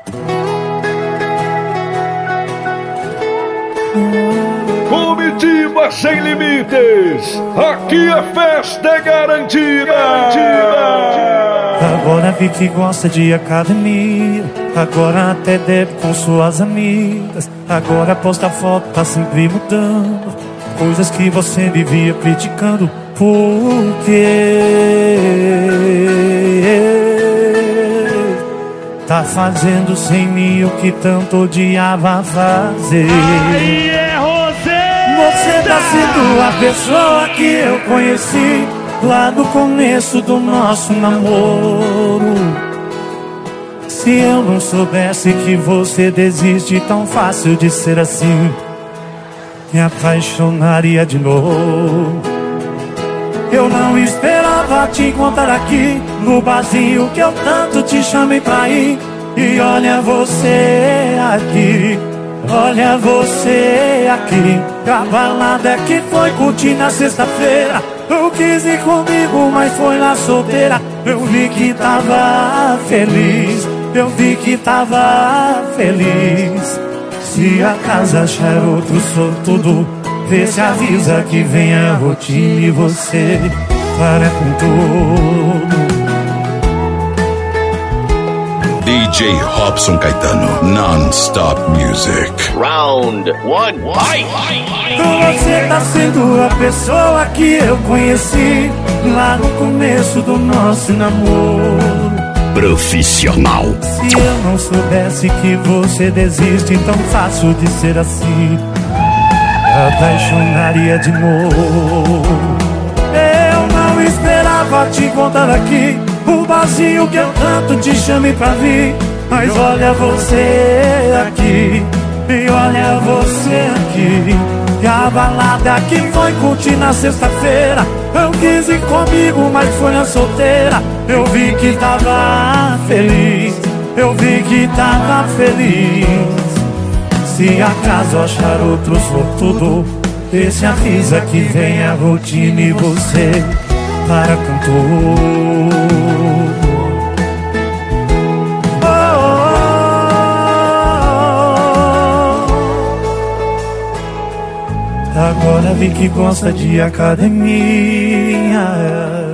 Comitiva sem limites, aqui a festa é garantida. Agora vi que gosta de academia, agora até deve com suas amigas. Agora posta foto, tá sempre mudando coisas que você vivia criticando. Por quê? Tá fazendo sem mim o que tanto odiava fazer. Você tá sendo a pessoa que eu conheci lá no começo do nosso namoro. Se eu não soubesse que você desiste tão fácil de ser assim, me apaixonaria de novo. Eu não esperava te encontrar aqui no barzinho que eu tanto te chamei pra ir. E olha você aqui, olha você aqui. A balada que foi curtir na sexta-feira, eu quis ir comigo, mas foi na solteira. Eu vi que tava feliz, eu vi que tava feliz. Se acaso achar outro sortudo, vê se avisa que vem a rotina e você para com tudo. DJ Robson Caetano, non-stop music. Round 1, fight! Você tá sendo a pessoa que eu conheci lá no começo do nosso namoro. Profissional. Se eu não soubesse que você desiste tão fácil de ser assim, me apaixonaria de novo. Eu não esperava te encontrar aqui, o vazio que eu tanto te chamei pra vir. Mas olha você aqui, e olha você aqui. E a balada que foi curtir na sexta-feira, eu quis ir comigo, mas foi na solteira. Eu vi que tava feliz, eu vi que tava feliz. Se acaso achar outro sortudo, esse avisa que vem a rotina e você para com tudo. Agora vi que gosta de academia,